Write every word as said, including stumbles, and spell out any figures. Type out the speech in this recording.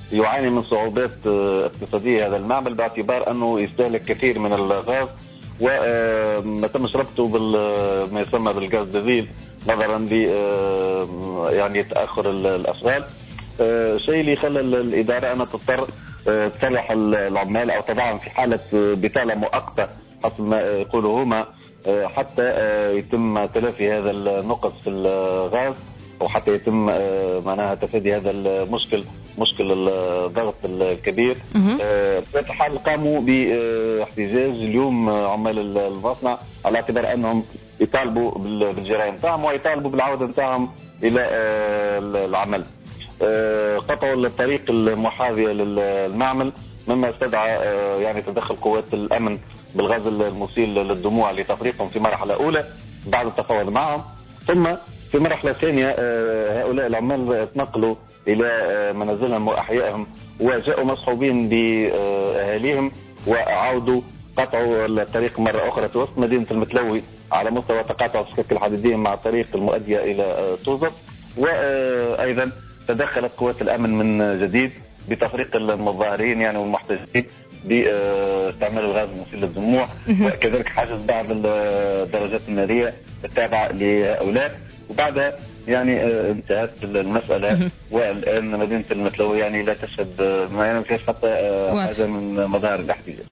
يعاني من صعوبات اقتصادية هذا المعمل باعتبار أنه يستهلك كثير من الغاز، وما تمش ربطه بما يسمى بالغاز ديزيل نظرا ل يعني تأخر الأشغال. شيء اللي خلى الإدارة أن تضطر تصلح العمال أو تضعهم في حالة بطالة مؤقتة حسب ما يقولوا هما، حتى يتم تلافي هذا النقص في الغاز، وحتى يتم معناها تفادي هذا المشكل، مشكل الضغط الكبير. في الحال قاموا باحتجاج اليوم عمال المصنع على اعتبار انهم يطالبوا بالجرائم نتاعهم ويطالبوا بالعوده نتاعهم الى العمل. قطعوا الطريق المحاذيه للمعمل، مما استدعى يعني تدخل قوات الامن بالغاز المسيل للدموع لتفريقهم في مرحله اولى بعد التفاوض معهم. ثم في مرحله ثانيه هؤلاء العمال تنقلوا الى منازلهم واحيائهم وجاءوا مصحوبين باهاليهم وعودوا قطعوا الطريق مره اخرى في وسط مدينه المتلوي على مستوى تقاطع السكك الحديديه مع الطريق المؤديه الى توزر. وايضا تدخلت قوات الامن من جديد بتفريق المظاهرين يعني والمحتجين باستعمال الغاز المسيل للدموع، وكذلك حجز بعض الدراجات الناريه التابعه لهؤلاء. وبعدها يعني انتهت المساله، والان مدينه المتلوي يعني لا تشهد ما يعني فيها حتى حاجه من مظاهر الاحتجاج.